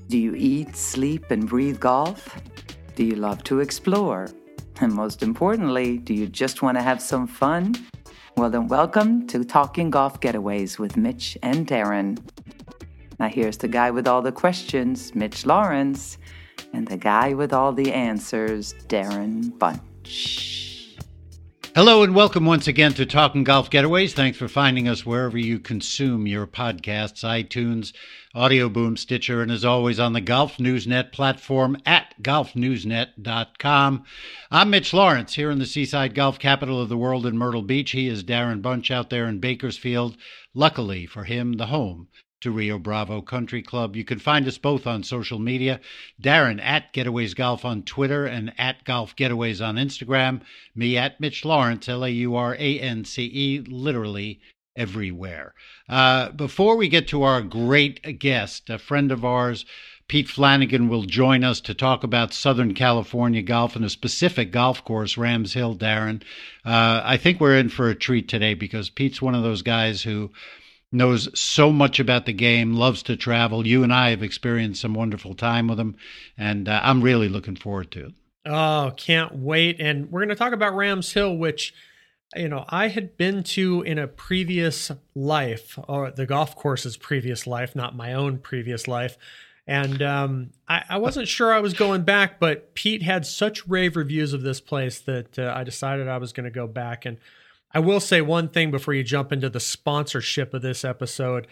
Do you eat, sleep, and breathe golf? Do you love to explore? And most importantly, do you just want to have some fun? Well, then welcome to Talking Golf Getaways with Mitch and Darren. Now here's the guy with all the questions, Mitch Lawrence, and the guy with all the answers, Darren Bunch. Hello and welcome once again to Talking Golf Getaways. Thanks for finding us wherever you consume your podcasts, iTunes, Audio Boom, Stitcher, and as always on the Golf Newsnet platform at golfnewsnet.com. I'm Mitch Lawrence here in the seaside golf capital of the world in Myrtle Beach. He is Darren Bunch out there in Bakersfield. Luckily for him, the home to Rio Bravo Country Club. You can find us both on social media. Darren at Getaways Golf on Twitter and at Golf Getaways on Instagram. Me at Mitch Lawrence, Laurance, literally everywhere. Before we get to our great guest, a friend of ours, Pete Flanagan, will join us to talk about Southern California golf and a specific golf course, Rams Hill, Darren. I think we're in for a treat today because Pete's one of those guys who knows so much about the game, loves to travel. You and I have experienced some wonderful time with him, and I'm really looking forward to it. Oh, can't wait. And we're going to talk about Rams Hill, which, I had been to in a previous life, or the golf course's previous life, not my own previous life. And I wasn't sure I was going back, but Pete had such rave reviews of this place that I decided I was going to go back. And I will say one thing before you jump into the sponsorship of this episode.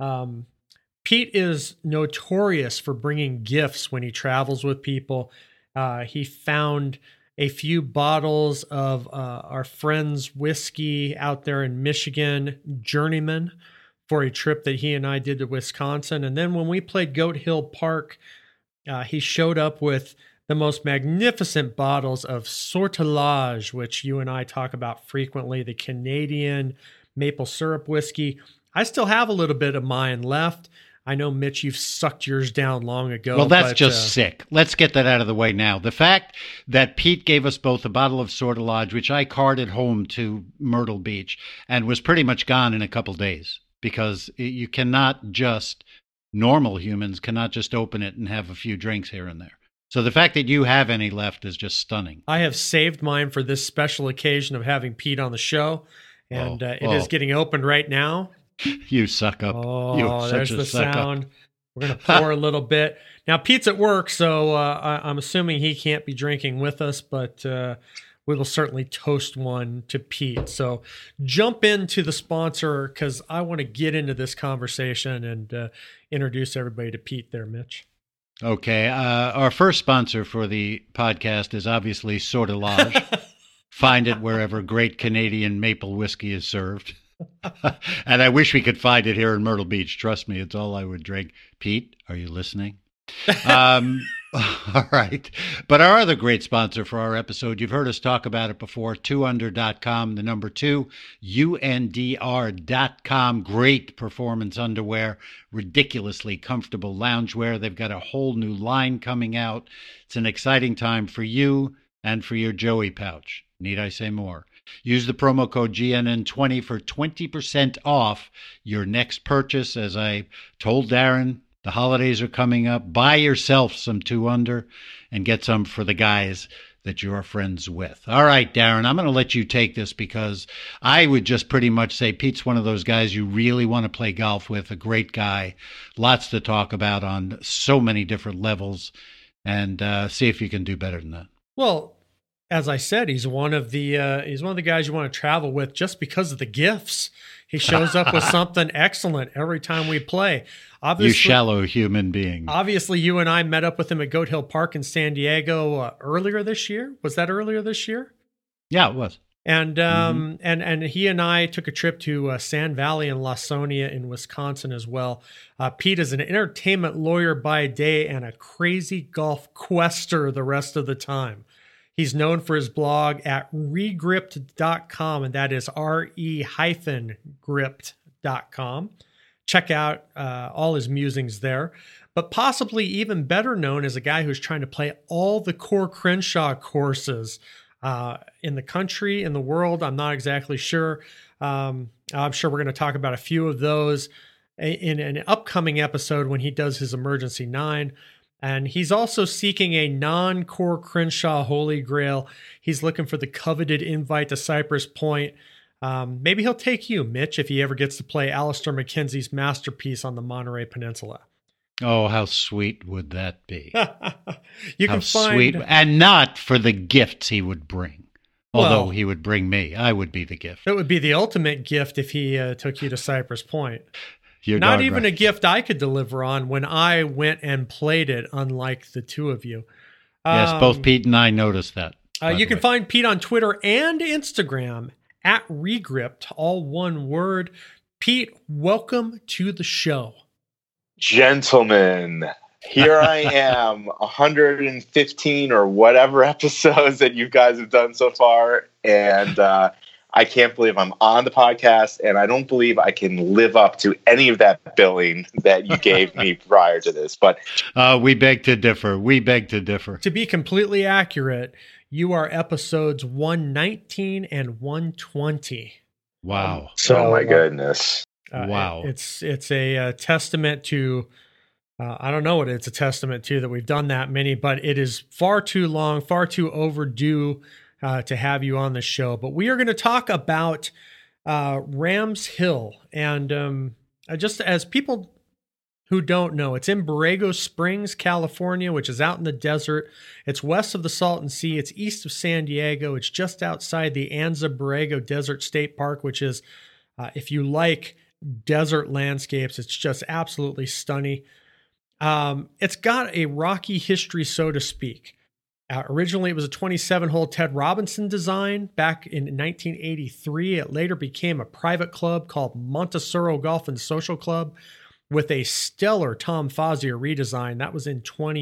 Pete is notorious for bringing gifts when he travels with people. He found a few bottles of our friend's whiskey out there in Michigan, Journeyman, for a trip that he and I did to Wisconsin. And then when we played Goat Hill Park, he showed up with the most magnificent bottles of Sortilège, which you and I talk about frequently, the Canadian maple syrup whiskey. I still have a little bit of mine left. I know, Mitch, you've sucked yours down long ago. Well, that's just sick. Let's get that out of the way now. The fact that Pete gave us both a bottle of Sortilège, which I carted home to Myrtle Beach, and was pretty much gone in a couple days, because you cannot just, normal humans cannot just open it and have a few drinks here and there. So the fact that you have any left is just stunning. I have saved mine for this special occasion of having Pete on the show, and it is getting opened right now. You suck up. Oh, there's the sound. We're going to pour a little bit. Now, Pete's at work, so I'm assuming he can't be drinking with us, but we will certainly toast one to Pete. So jump into the sponsor because I want to get into this conversation and introduce everybody to Pete there, Mitch. Okay, our first sponsor for the podcast is obviously Sortilège. Find it wherever great Canadian maple whiskey is served. And I wish we could find it here in Myrtle Beach. Trust me, it's all I would drink. Pete, are you listening? All right. But our other great sponsor for our episode, you've heard us talk about it before, 2under.com, the number 2, UNDR.com. Great performance underwear, ridiculously comfortable loungewear. They've got a whole new line coming out. It's an exciting time for you and for your Joey pouch. Need I say more? Use the promo code GNN20 for 20% off your next purchase. As I told Darren, the holidays are coming up. Buy yourself some 2under and get some for the guys that you're friends with. All right, Darren, I'm going to let you take this because I would just pretty much say Pete's one of those guys you really want to play golf with, a great guy, lots to talk about on so many different levels, and see if you can do better than that. Well, as I said, he's one of the guys you want to travel with just because of the gifts. He shows up with something excellent every time we play. Obviously, you shallow human being. Obviously, you and I met up with him at Goat Hill Park in San Diego earlier this year. Was that earlier this year? Yeah, it was. And and he and I took a trip to Sand Valley and Lawsonia in Wisconsin as well. Pete is an entertainment lawyer by day and a crazy golf quester the rest of the time. He's known for his blog at regripped.com, and that is re-gripped.com. Check out all his musings there. But possibly even better known as a guy who's trying to play all the core Crenshaw courses in the country, in the world. I'm not exactly sure. I'm sure we're going to talk about a few of those. in an upcoming episode when he does his Emergency 9. And he's also seeking a non-Core Crenshaw Holy Grail. He's looking for the coveted invite to Cypress Point. Maybe he'll take you, Mitch, if he ever gets to play Alistair McKenzie's masterpiece on the Monterey Peninsula. Oh, how sweet would that be? You how can find sweet, and not for the gifts he would bring. Although he would bring me, I would be the gift. It would be the ultimate gift if he took you to Cypress Point. You're not even right. A gift I could deliver on when I went and played it, unlike the two of you. Yes, both Pete and I noticed that. You can find Pete on Twitter and Instagram at Regripped, all one word. Pete, welcome to the show. Gentlemen, here I am, 115 or whatever episodes that you guys have done so far, and I can't believe I'm on the podcast, and I don't believe I can live up to any of that billing that you gave me prior to this. But we beg to differ. To be completely accurate, you are episodes 119 and 120. Wow. Oh my goodness. Wow. It's a testament to, I don't know what it's a testament to that we've done that many, but it is far too long, far too overdue to have you on the show. But we are going to talk about Rams Hill. And just as people who don't know, it's in Borrego Springs, California, which is out in the desert. It's west of the Salton Sea. It's east of San Diego. It's just outside the Anza Borrego Desert State Park, which is, if you like desert landscapes, it's just absolutely stunning. It's got a rocky history, so to speak. Originally, it was a 27-hole Ted Robinson design back in 1983. It later became a private club called Montesoro Golf and Social Club with a stellar Tom Fazio redesign. That was in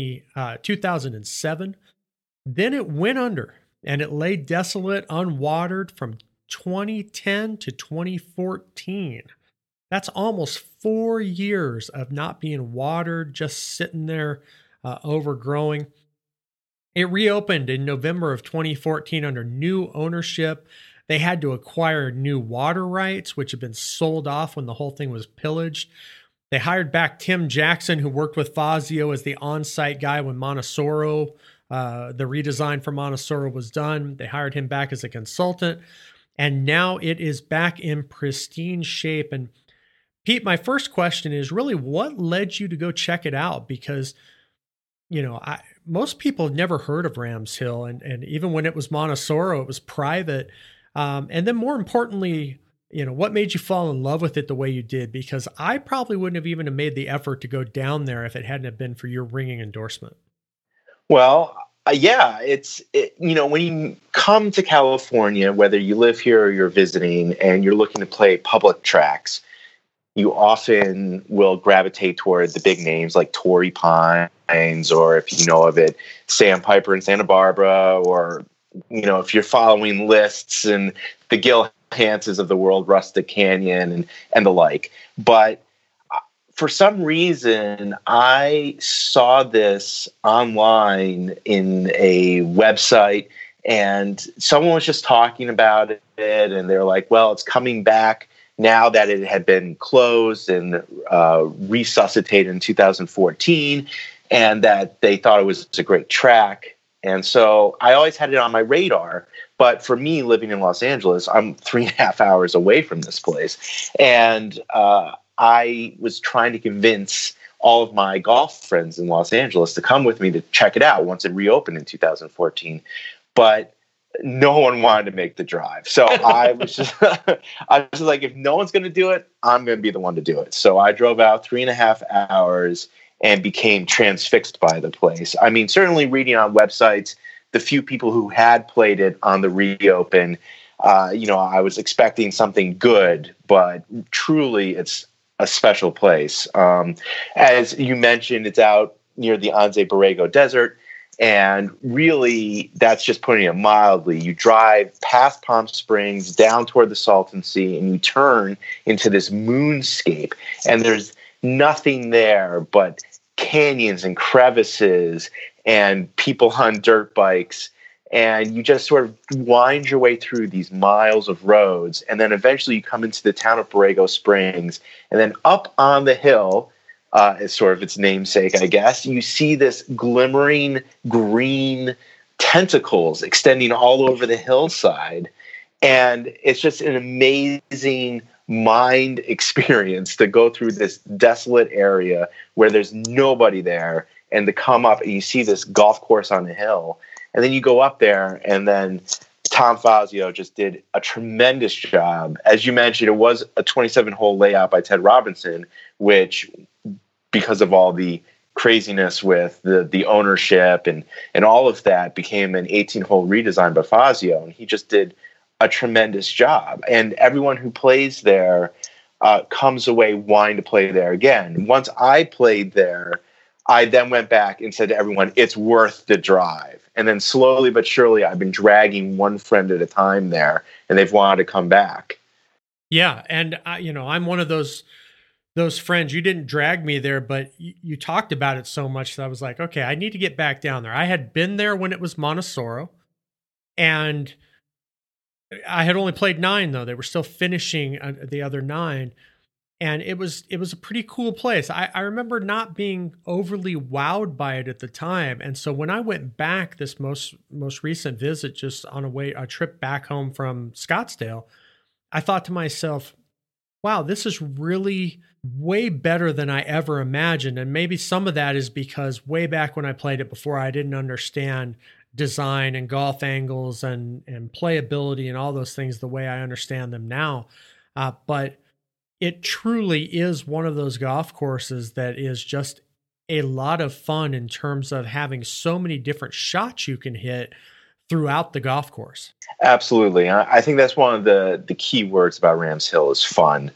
2007. Then it went under, and it lay desolate, unwatered from 2010 to 2014. That's almost 4 years of not being watered, just sitting there overgrowing. It reopened in November of 2014 under new ownership. They had to acquire new water rights, which had been sold off when the whole thing was pillaged. They hired back Tim Jackson, who worked with Fazio as the on-site guy when Montesoro, the redesign for Montesoro was done. They hired him back as a consultant, and now it is back in pristine shape. And Pete, my first question is really, what led you to go check it out? Because, you know, most people have never heard of Rams Hill, and even when it was Montesoro, it was private. And then more importantly, you know, what made you fall in love with it the way you did? Because I probably wouldn't have even made the effort to go down there if it hadn't have been for your ringing endorsement. Well, yeah, you know, when you come to California, whether you live here or you're visiting and you're looking to play public tracks, you often will gravitate toward the big names like Torrey Pines, or if you know of it, Sandpiper in Santa Barbara, or, you know, if you're following lists and the Gil Hanses of the world, Rustic Canyon and the like. But for some reason, I saw this online in a website, and someone was just talking about it, and they're like, well, it's coming back now that it had been closed and resuscitated in 2014, and that they thought it was a great track. And so I always had it on my radar. But for me, living in Los Angeles, I'm 3.5 hours away from this place. And I was trying to convince all of my golf friends in Los Angeles to come with me to check it out once it reopened in 2014. But no one wanted to make the drive. So I was just like, if no one's going to do it, I'm going to be the one to do it. So I drove out 3.5 hours and became transfixed by the place. I mean, certainly reading on websites, the few people who had played it on the reopen, you know, I was expecting something good, but truly it's a special place. As you mentioned, it's out near the Anza Borrego Desert. And really, that's just putting it mildly. You drive past Palm Springs, down toward the Salton Sea, and you turn into this moonscape. And there's nothing there but canyons and crevices and people on dirt bikes. And you just sort of wind your way through these miles of roads. And then eventually you come into the town of Borrego Springs. And then up on the hill, is sort of its namesake, I guess, you see this glimmering green tentacles extending all over the hillside. And it's just an amazing mind experience to go through this desolate area where there's nobody there, and to come up and you see this golf course on the hill. And then you go up there, and then Tom Fazio just did a tremendous job. As you mentioned, it was a 27-hole layout by Ted Robinson, which, because of all the craziness with the ownership and all of that, became an 18-hole redesign by Fazio. And he just did a tremendous job. And everyone who plays there comes away wanting to play there again. Once I played there, I then went back and said to everyone, it's worth the drive. And then slowly but surely, I've been dragging one friend at a time there, and they've wanted to come back. Yeah, and I'm one of those friends. You didn't drag me there, but you talked about it so much that I was like, okay, I need to get back down there. I had been there when it was Montesoro, and I had only played 9 though. They were still finishing the other 9. And it was a pretty cool place. I remember not being overly wowed by it at the time. And so when I went back this most recent visit, just on a trip back home from Scottsdale, I thought to myself, wow, this is really way better than I ever imagined. And maybe some of that is because way back when I played it before, I didn't understand design and golf angles and playability and all those things the way I understand them now. But it truly is one of those golf courses that is just a lot of fun in terms of having so many different shots you can hit throughout the golf course. Absolutely. I think that's one of the key words about Rams Hill is fun.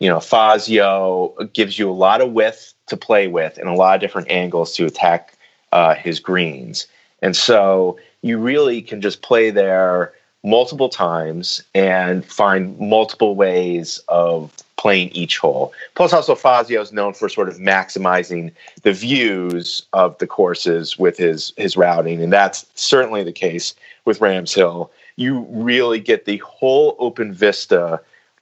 Fazio gives you a lot of width to play with and a lot of different angles to attack his greens. And so you really can just play there multiple times and find multiple ways of playing each hole. Plus, also Fazio is known for sort of maximizing the views of the courses with his routing, and that's certainly the case with Rams Hill. You really get the whole open vista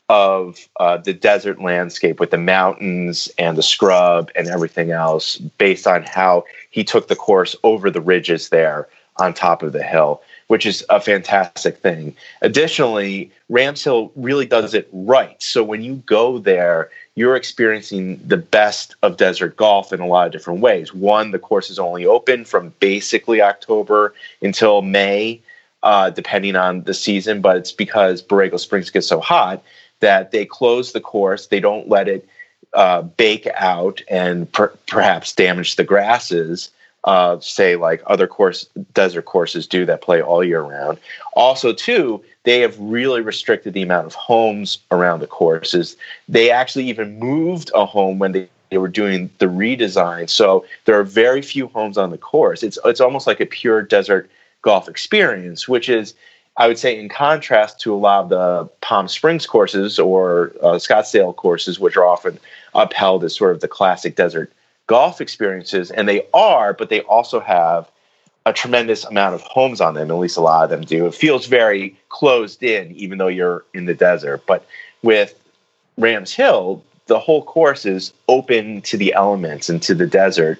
of the desert landscape with the mountains and the scrub and everything else based on how he took the course over the ridges there on top of the hill, which is a fantastic thing. Additionally, Rams Hill really does it right. So when you go there, you're experiencing the best of desert golf in a lot of different ways. One, the course is only open from basically October until May, depending on the season, but it's because Borrego Springs gets so hot that they close the course. They don't let it bake out and perhaps damage the grasses, say like other desert courses do that play all year round. Also, too, they have really restricted the amount of homes around the courses. They actually even moved a home when they were doing the redesign. So there are very few homes on the course. It's almost like a pure desert golf experience, which is, I would say, in contrast to a lot of the Palm Springs courses or Scottsdale courses, which are often upheld as sort of the classic desert golf experiences. And they are, but they also have a tremendous amount of homes on them. At least a lot of them do. It feels very closed in, even though you're in the desert. But with Rams Hill, the whole course is open to the elements and to the desert.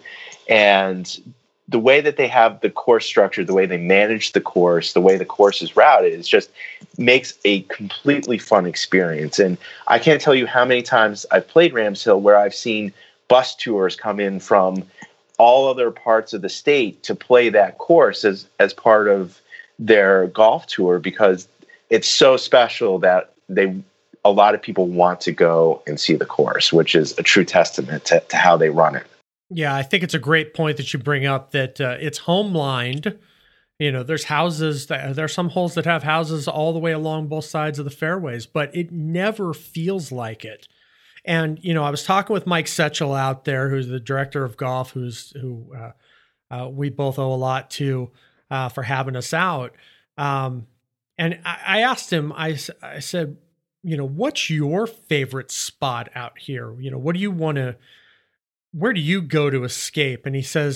And the way that they have the course structured, the way they manage the course, the way the course is routed, is just makes a completely fun experience. And I can't tell you how many times I've played Rams Hill where I've seen bus tours come in from all other parts of the state to play that course as part of their golf tour, because it's so special that a lot of people want to go and see the course, which is a true testament to how they run it. Yeah, I think it's a great point that you bring up that it's home lined. There's houses, there are some holes that have houses all the way along both sides of the fairways, but it never feels like it. And, I was talking with Mike Setchell out there, who's the director of golf, who we both owe a lot to for having us out. And I asked him, I said, what's your favorite spot out here? What do you want to, where do you go to escape? And he says,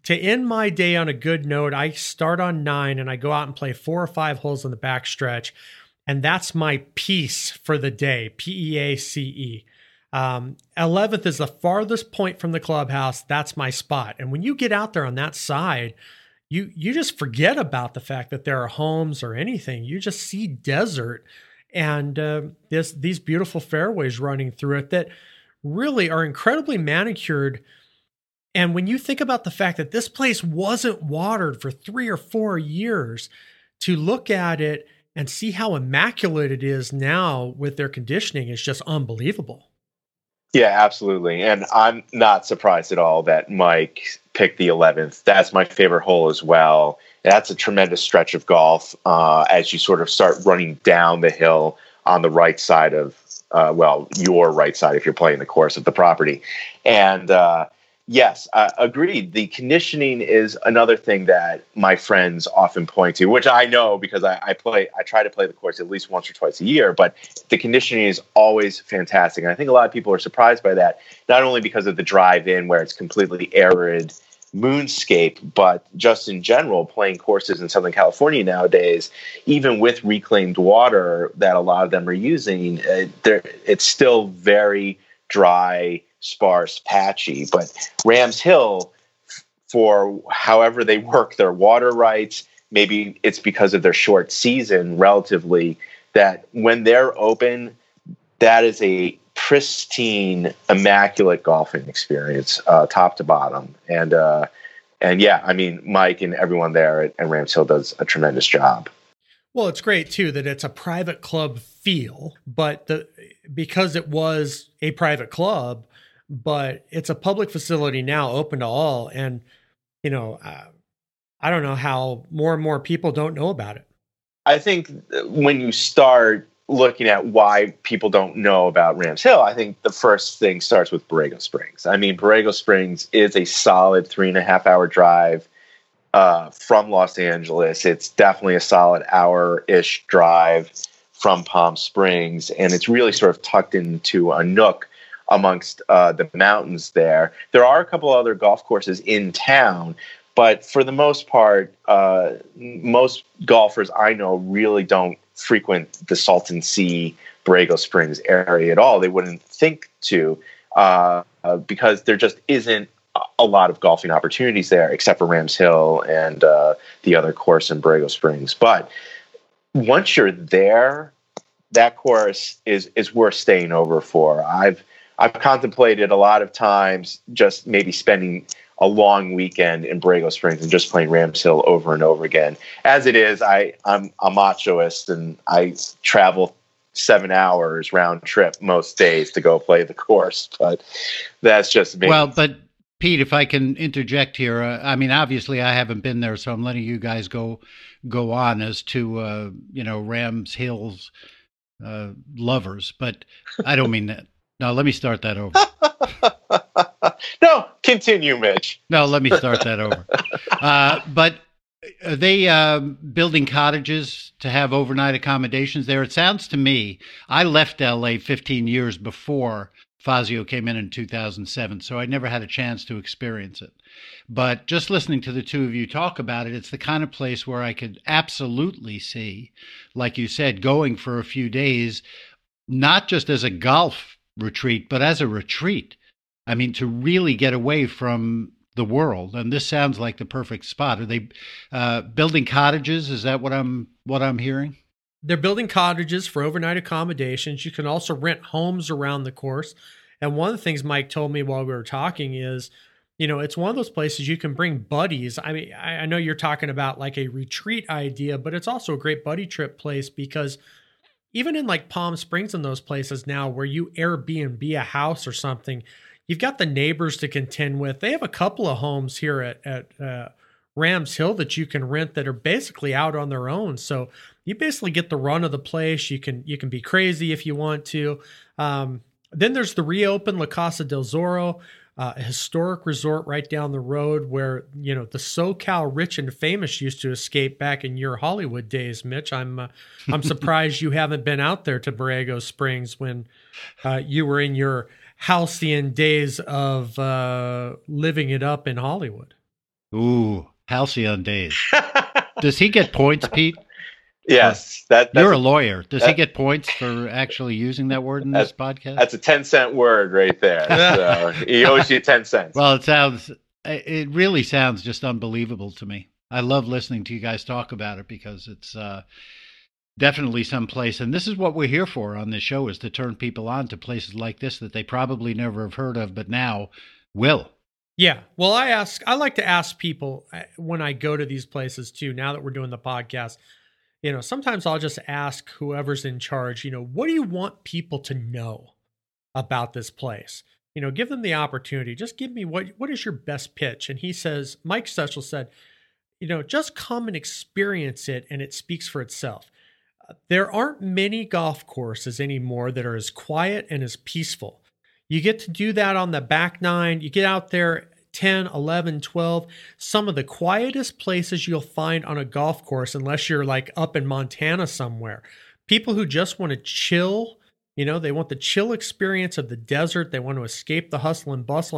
to end my day on a good note, I start on 9 and I go out and play 4 or 5 holes in the backstretch. And that's my piece for the day, P-E-A-C-E. 11th is the farthest point from the clubhouse. That's my spot. And when you get out there on that side, you just forget about the fact that there are homes or anything. You just see desert and these beautiful fairways running through it that really are incredibly manicured. And when you think about the fact that this place wasn't watered for 3 or 4 years, to look at it and see how immaculate it is now with their conditioning is just unbelievable. Yeah, absolutely. And I'm not surprised at all that Mike picked the 11th. That's my favorite hole as well. That's a tremendous stretch of golf as you sort of start running down the hill on the right side of, your right side if you're playing the course of the property. And yes, agreed. The conditioning is another thing that my friends often point to, which I know because I try to play the course at least once or twice a year, but the conditioning is always fantastic. And I think a lot of people are surprised by that, not only because of the drive in where it's completely arid moonscape, but just in general, playing courses in Southern California nowadays, even with reclaimed water that a lot of them are using, it's still very dry, sparse, patchy. But Rams Hill, for however they work their water rights, maybe it's because of their short season relatively, that when they're open, that is a pristine, immaculate golfing experience, top to bottom. And yeah, I mean, Mike and everyone there at Rams Hill does a tremendous job. Well, it's great too that it's a private club feel, but because it was a private club, but it's a public facility now open to all. And, I don't know how more and more people don't know about it. I think when you start looking at why people don't know about Rams Hill, I think the first thing starts with Borrego Springs. I mean, Borrego Springs is a solid 3.5-hour drive from Los Angeles. It's definitely a solid hour-ish drive from Palm Springs, and it's really sort of tucked into a nook amongst the mountains there. There are a couple other golf courses in town, but for the most part, most golfers I know really don't frequent the Salton Sea, Borrego Springs area at all. They wouldn't think to because there just isn't a lot of golfing opportunities there, except for Rams Hill and the other course in Borrego Springs. But once you're there, that course is worth staying over for. I've contemplated a lot of times just maybe spending a long weekend in Borrego Springs and just playing Rams Hill over and over again. As it is, I'm a machoist and I travel 7 hours round trip most days to go play the course, but that's just me. Well, but Pete, if I can interject here, I mean, obviously I haven't been there, so I'm letting you guys go on as to, Rams Hill's lovers, but I don't mean that. No, let me start that over. No, continue, Mitch. No, let me start that over. But are they building cottages to have overnight accommodations there? It sounds to me, I left LA 15 years before Fazio came in 2007, so I never had a chance to experience it. But just listening to the two of you talk about it, it's the kind of place where I could absolutely see, like you said, going for a few days, not just as a golf retreat, but as a retreat. I mean, to really get away from the world. And this sounds like the perfect spot. Are they building cottages? Is that what I'm hearing? They're building cottages for overnight accommodations. You can also rent homes around the course. And one of the things Mike told me while we were talking is, it's one of those places you can bring buddies. I mean, I know you're talking about like a retreat idea, but it's also a great buddy trip place because even in like Palm Springs and those places now where you Airbnb a house or something, you've got the neighbors to contend with. They have a couple of homes here at Rams Hill that you can rent that are basically out on their own. So you basically get the run of the place. You can be crazy if you want to. Then there's the reopened La Casa del Zorro, a historic resort right down the road where, the SoCal rich and famous used to escape back in your Hollywood days, Mitch. I'm surprised you haven't been out there to Borrego Springs when you were in your halcyon days of living it up in Hollywood. Ooh, halcyon days. Does he get points, Pete? Yes. You're a lawyer. Does he get points for actually using that word in this podcast? That's a 10-cent word right there. So he owes you 10 cents. Well, it really sounds just unbelievable to me. I love listening to you guys talk about it because it's definitely someplace. And this is what we're here for on this show, is to turn people on to places like this that they probably never have heard of, but now will. Yeah. Well, I like to ask people when I go to these places too, now that we're doing the podcast, sometimes I'll just ask whoever's in charge, what do you want people to know about this place? Give them the opportunity. Just give me what is your best pitch? And Mike Stechel said, just come and experience it, and it speaks for itself. There aren't many golf courses anymore that are as quiet and as peaceful. You get to do that on the back nine. You get out there 10, 11, 12, some of the quietest places you'll find on a golf course, unless you're like up in Montana somewhere. People who just want to chill, they want the chill experience of the desert. They want to escape the hustle and bustle.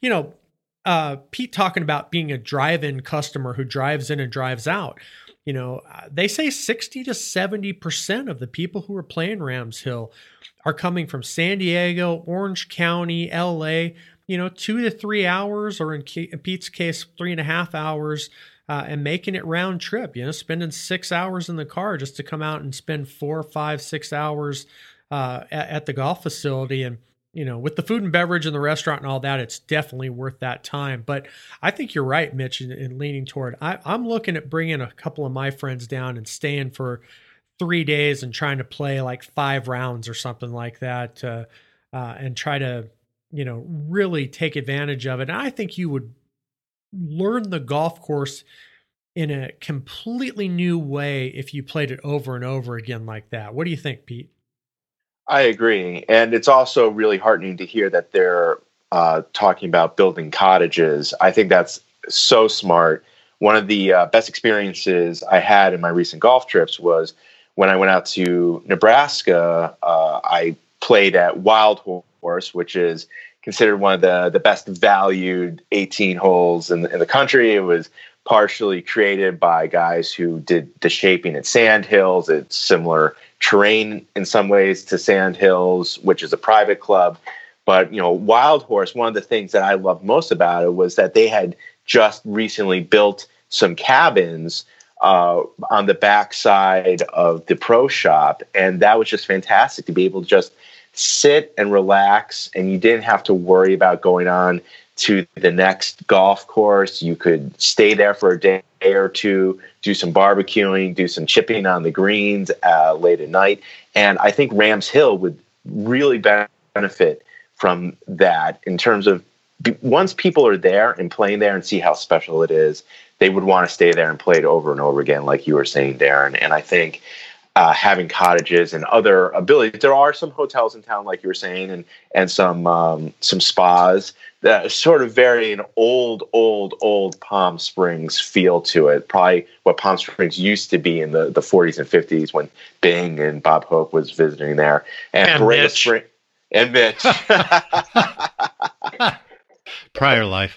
And, Pete talking about being a drive-in customer who drives in and drives out. They say 60 to 70% of the people who are playing Rams Hill are coming from San Diego, Orange County, LA, 2 to 3 hours, or in Pete's case, 3.5 hours, and making it round trip, spending 6 hours in the car just to come out and spend 4, 5, 6 hours at the golf facility. And, with the food and beverage and the restaurant and all that, it's definitely worth that time. But I think you're right, Mitch, in leaning toward, I'm looking at bringing a couple of my friends down and staying for 3 days and trying to play like 5 rounds or something like that, and try to, really take advantage of it. And I think you would learn the golf course in a completely new way if you played it over and over again like that. What do you think, Pete? I agree. And it's also really heartening to hear that they're talking about building cottages. I think that's so smart. One of the best experiences I had in my recent golf trips was when I went out to Nebraska. I played at Wild Horse, which is considered one of the best valued 18 holes in the country. It was partially created by guys who did the shaping at Sand Hills. It's similar terrain in some ways to Sand Hills, which is a private club. But, Wild Horse, one of the things that I loved most about it was that they had just recently built some cabins on the backside of the pro shop. And that was just fantastic to be able to just sit and relax, and you didn't have to worry about going on to the next golf course. You could stay there for a day or two, do some barbecuing, do some chipping on the greens late at night. And I think Rams Hill would really benefit from that in terms of once people are there and playing there and see how special it is, they would want to stay there and play it over and over again, like you were saying, Darren. And I think having cottages and other abilities. There are some hotels in town, like you were saying, and some spas that sort of vary an old Palm Springs feel to it. Probably what Palm Springs used to be in the 40s and 50s when Bing and Bob Hope was visiting there. And Mitch. And Mitch. Prior life.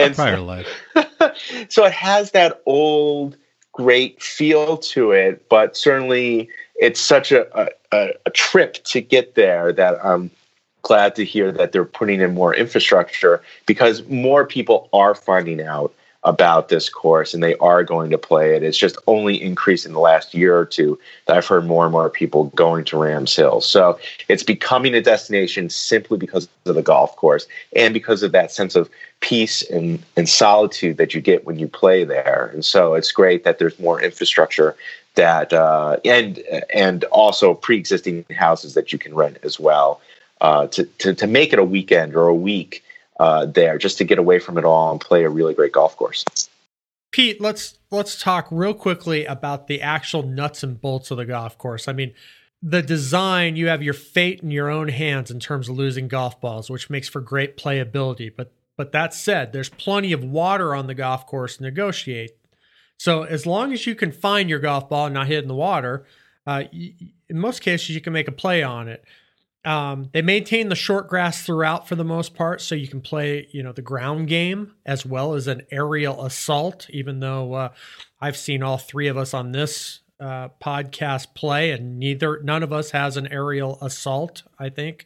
So it has that old, great feel to it, but certainly it's such a trip to get there that I'm glad to hear that they're putting in more infrastructure, because more people are finding out about this course and they are going to play it. It's just only increased in the last year or two that I've heard more and more people going to Rams Hill. So it's becoming a destination simply because of the golf course and because of that sense of peace and solitude that you get when you play there. And so it's great that there's more infrastructure that and also pre-existing houses that you can rent as well to make it a weekend or a week there, just to get away from it all and play a really great golf course. Pete, let's talk real quickly about the actual nuts and bolts of the golf course. I mean, the design, you have your fate in your own hands in terms of losing golf balls, which makes for great playability. But that said, there's plenty of water on the golf course to negotiate. So as long as you can find your golf ball and not hit in the water, in most cases you can make a play on it. They maintain the short grass throughout for the most part, so you can play, the ground game as well as an aerial assault, even though I've seen all three of us on this podcast play, and none of us has an aerial assault, I think.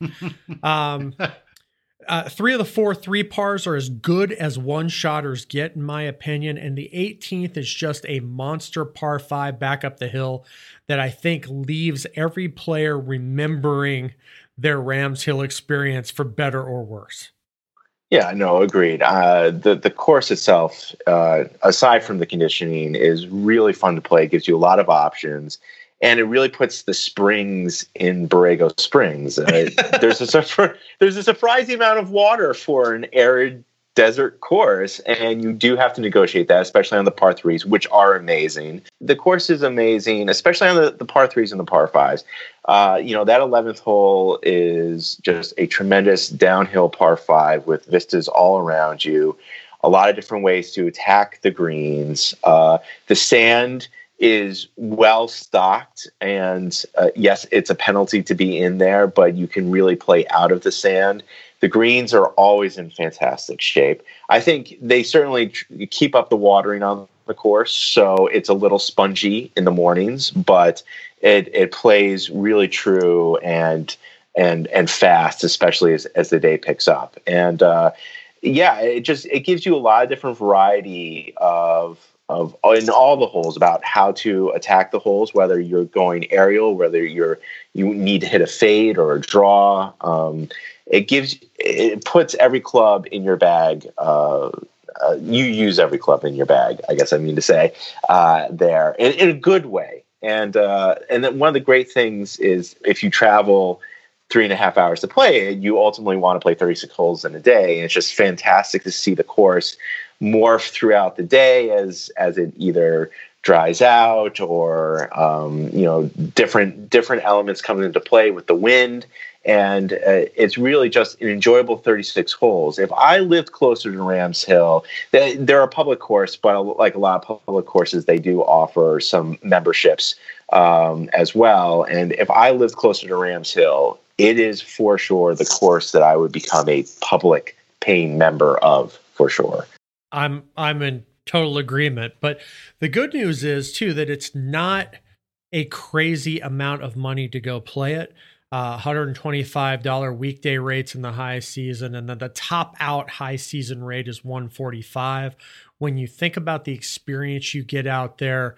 3 of the 4 3-pars are as good as one-shotters get, in my opinion, and the 18th is just a monster par 5 back up the hill that I think leaves every player remembering their Rams Hill experience for better or worse. Yeah, no, agreed. The course itself, aside from the conditioning, is really fun to play. It gives you a lot of options, and it really puts the springs in Borrego Springs. There's a surprising amount of water for an arid desert course, and you do have to negotiate that, especially on the par 3s, which are amazing. The course is amazing, especially on the par 3s and the par 5s. That 11th hole is just a tremendous downhill par 5 with vistas all around you, a lot of different ways to attack the greens. The sand is well stocked, and yes, it's a penalty to be in there, but you can really play out of the sand. The greens are always in fantastic shape. I think they certainly keep up the watering on the course, so it's a little spongy in the mornings, but it plays really true and fast, especially as the day picks up. And it gives you a lot of different variety of in all the holes about how to attack the holes, whether you're going aerial, whether you need to hit a fade or a draw. It puts every club in your bag. You use every club in your bag, I guess I mean to say, there in a good way. And then one of the great things is if you travel 3.5 hours to play it, you ultimately want to play 36 holes in a day. And it's just fantastic to see the course morph throughout the day as it either dries out or different elements come into play with the wind. And it's really just an enjoyable 36 holes. If I lived closer to Rams Hill, they're a public course, but like a lot of public courses, they do offer some memberships as well. And if I lived closer to Rams Hill, it is for sure the course that I would become a public paying member of, for sure. I'm in total agreement. But the good news is, too, that it's not a crazy amount of money to go play it. $125 weekday rates in the high season, and then the top out high season rate is $145. When you think about the experience you get out there,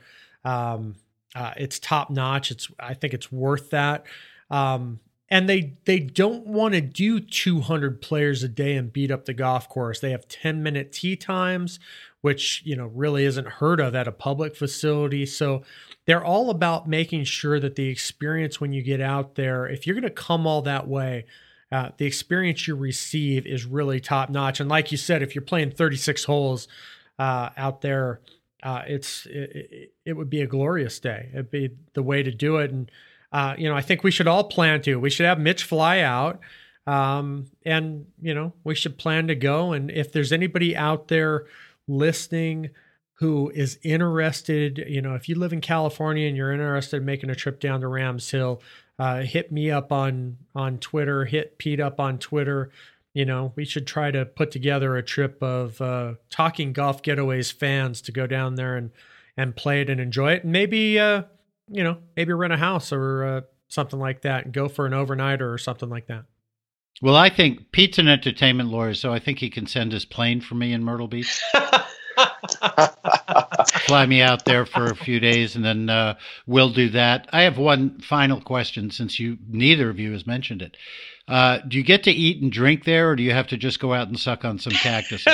it's top notch. I think it's worth that. And they don't want to do 200 players a day and beat up the golf course. They have 10-minute tee times, which really isn't heard of at a public facility. So they're all about making sure that the experience when you get out there, if you're going to come all that way, the experience you receive is really top notch. And like you said, if you're playing 36 holes out there, it would be a glorious day. It'd be the way to do it. And I think we should all plan to. We should have Mitch fly out, and we should plan to go. And if there's anybody out there listening who is interested, if you live in California and you're interested in making a trip down to Rams Hill, hit me up on Twitter, hit Pete up on Twitter. We should try to put together a trip of Talking Golf Getaways fans to go down there and play it and enjoy it. And maybe rent a house or something like that and go for an overnighter or something like that. Well, I think Pete's an entertainment lawyer, so I think he can send his plane for me in Myrtle Beach. Fly me out there for a few days, and then we'll do that. I have one final question, since neither of you has mentioned it. Do you get to eat and drink there, or do you have to just go out and suck on some cactuses?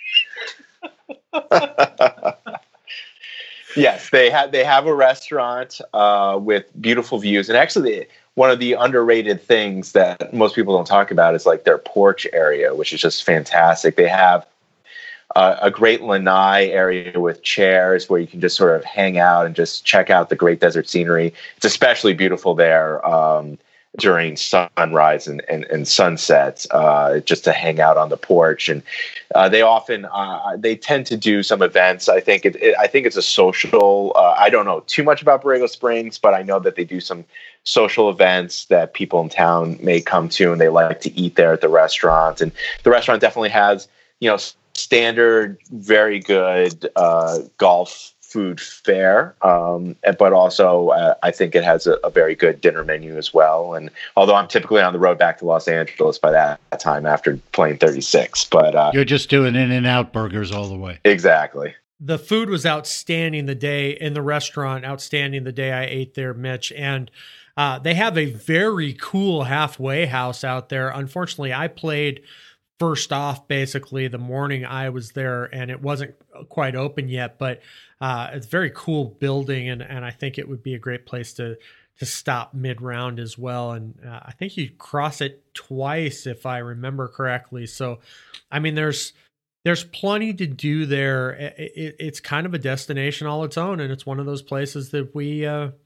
Yes, they have a restaurant with beautiful views, and actually, one of the underrated things that most people don't talk about is like their porch area, which is just fantastic. They have a great lanai area with chairs where you can just sort of hang out and just check out the great desert scenery. It's especially beautiful there during sunrise and sunsets, just to hang out on the porch. And they tend to do some events. I think it's a social. I don't know too much about Borrego Springs, but I know that they do some social events that people in town may come to, and they like to eat there at the restaurant. And the restaurant definitely has, standard, very good golf food fare, but also I think it has a very good dinner menu as well. And although I'm typically on the road back to Los Angeles by that time after playing 36, but you're just doing In-N-Out burgers all the way. Exactly. The food was outstanding the day in the restaurant, outstanding the day I ate there, Mitch. And they have a very cool halfway house out there. Unfortunately, I played first off basically the morning I was there, and it wasn't quite open yet, but it's a very cool building, and I think it would be a great place to stop mid-round as well. And I think you cross it twice if I remember correctly. So, I mean, there's plenty to do there. It's kind of a destination all its own, and it's one of those places that we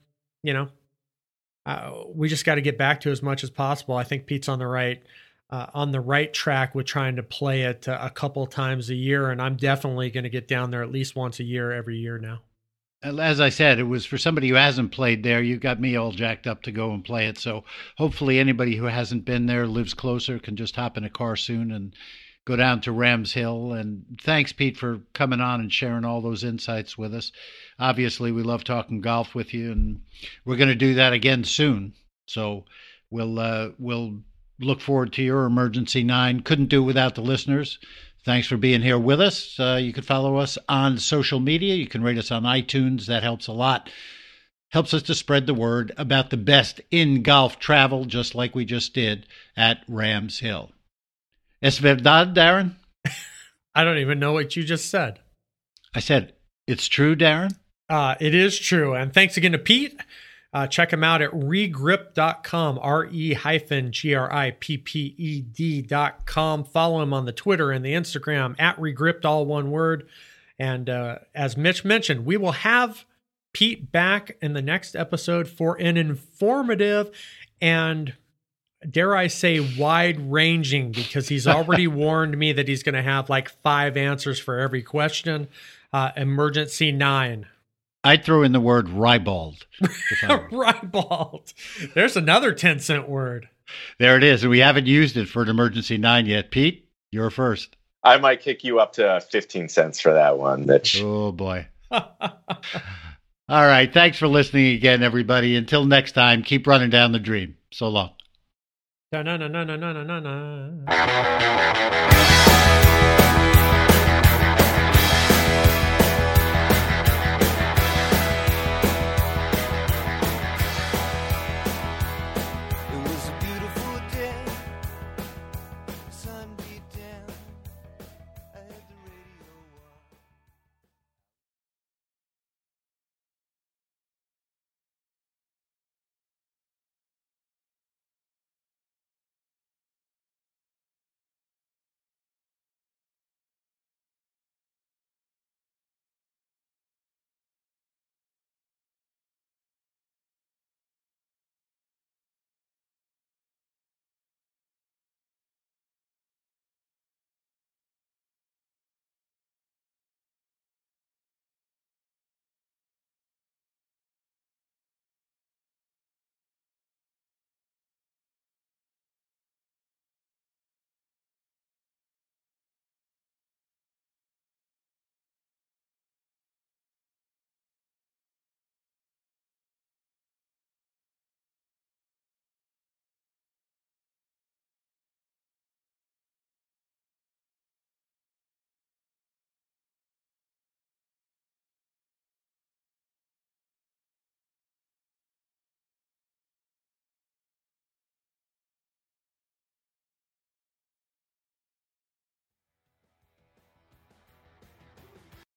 just got to get back to as much as possible. I think Pete's on the right track with trying to play it a couple times a year, and I'm definitely going to get down there at least once a year every year now. As I said, it was for somebody who hasn't played there. You got me all jacked up to go and play it. So hopefully anybody who hasn't been there, lives closer, can just hop in a car soon and go down to Rams Hill. And thanks, Pete, for coming on and sharing all those insights with us. Obviously, we love talking golf with you, and we're going to do that again soon. So we'll look forward to your Emergency 9. Couldn't do without the listeners. Thanks for being here with us. You can follow us on social media. You can rate us on iTunes. That helps a lot. Helps us to spread the word about the best in golf travel, just like we just did at Rams Hill. Es verdad, Darren? I don't even know what you just said. I said, it's true, Darren? It is true. And thanks again to Pete. Check him out at regrip.com, RE-GRIPPED.com. Follow him on the Twitter and the Instagram at regripped, all one word. And as Mitch mentioned, we will have Pete back in the next episode for an informative and, dare I say, wide-ranging, because he's already warned me that he's going to have like 5 answers for every question. Emergency 9. I'd throw in the word ribald. Ribald. There's another 10-cent word. There it is. And we haven't used it for an Emergency 9 yet. Pete, you're first. I might kick you up to 15 cents for that one, Mitch. Oh, boy. All right. Thanks for listening again, everybody. Until next time, keep running down the dream. So long. Na, na, na, na, na, na, na, na.